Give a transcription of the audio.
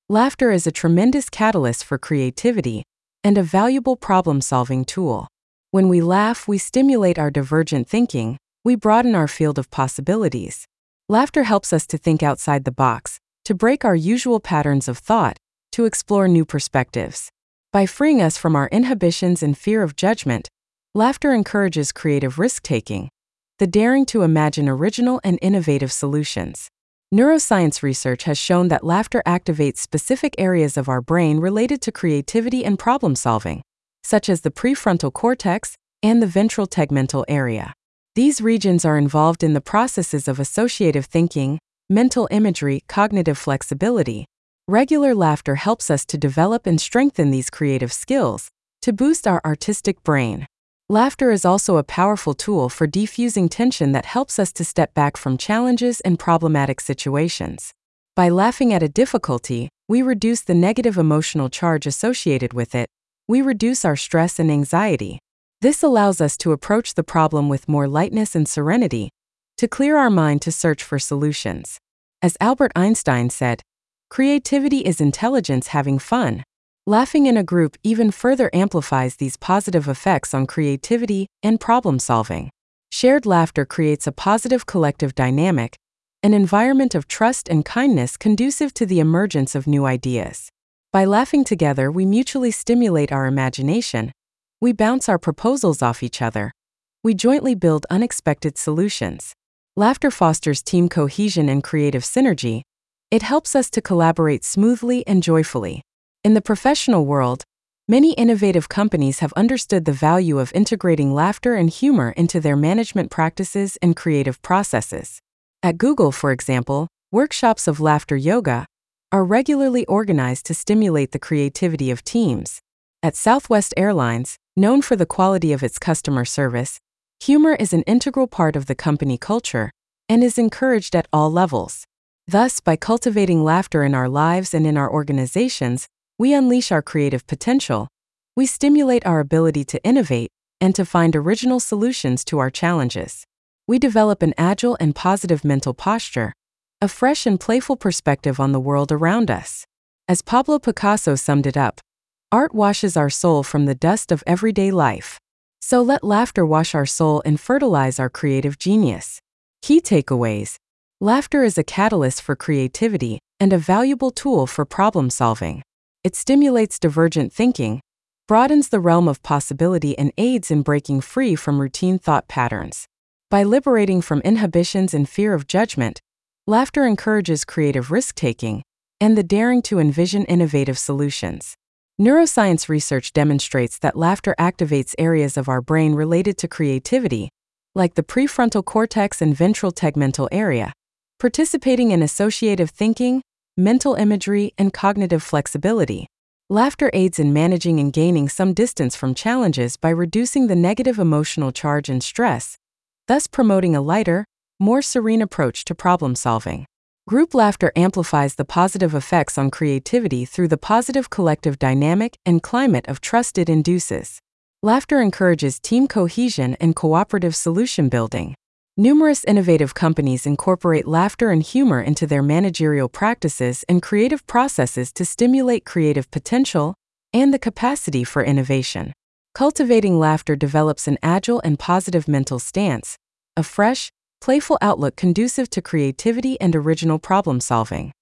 Laughter is a tremendous catalyst for creativity and a valuable problem-solving tool. When we laugh, we stimulate our divergent thinking, we broaden our field of possibilities. Laughter helps us to think outside the box, to break our usual patterns of thought, to explore new perspectives. By freeing us from our inhibitions and fear of judgment, laughter encourages creative risk-taking, the daring to imagine original and innovative solutions. Neuroscience research has shown that laughter activates specific areas of our brain related to creativity and problem-solving, such as the prefrontal cortex and the ventral tegmental area. These regions are involved in the processes of associative thinking, mental imagery, cognitive flexibility. Regular laughter helps us to develop and strengthen these creative skills, to boost our artistic brain. Laughter is also a powerful tool for defusing tension that helps us to step back from challenges and problematic situations. By laughing at a difficulty, we reduce the negative emotional charge associated with it. We reduce our stress and anxiety. This allows us to approach the problem with more lightness and serenity, to clear our mind to search for solutions. As Albert Einstein said, "Creativity is intelligence having fun." Laughing in a group even further amplifies these positive effects on creativity and problem-solving. Shared laughter creates a positive collective dynamic, an environment of trust and kindness conducive to the emergence of new ideas. By laughing together, we mutually stimulate our imagination, we bounce our proposals off each other, we jointly build unexpected solutions. Laughter fosters team cohesion and creative synergy. It helps us to collaborate smoothly and joyfully. In the professional world, many innovative companies have understood the value of integrating laughter and humor into their management practices and creative processes. At Google, for example, workshops of laughter yoga are regularly organized to stimulate the creativity of teams. At Southwest Airlines, known for the quality of its customer service, humor is an integral part of the company culture and is encouraged at all levels. Thus, by cultivating laughter in our lives and in our organizations, we unleash our creative potential, we stimulate our ability to innovate and to find original solutions to our challenges. We develop an agile and positive mental posture, a fresh and playful perspective on the world around us. As Pablo Picasso summed it up, "Art washes our soul from the dust of everyday life." So let laughter wash our soul and fertilize our creative genius. Key takeaways: laughter is a catalyst for creativity and a valuable tool for problem-solving. It stimulates divergent thinking, broadens the realm of possibility, and aids in breaking free from routine thought patterns. By liberating from inhibitions and fear of judgment, laughter encourages creative risk-taking and the daring to envision innovative solutions. Neuroscience research demonstrates that laughter activates areas of our brain related to creativity, like the prefrontal cortex and ventral tegmental area, participating in associative thinking, mental imagery, and cognitive flexibility. Laughter aids in managing and gaining some distance from challenges by reducing the negative emotional charge and stress, thus promoting a lighter, more serene approach to problem-solving. Group laughter amplifies the positive effects on creativity through the positive collective dynamic and climate of trust it induces. Laughter encourages team cohesion and cooperative solution building. Numerous innovative companies incorporate laughter and humor into their managerial practices and creative processes to stimulate creative potential and the capacity for innovation. Cultivating laughter develops an agile and positive mental stance, a fresh, playful outlook conducive to creativity and original problem-solving.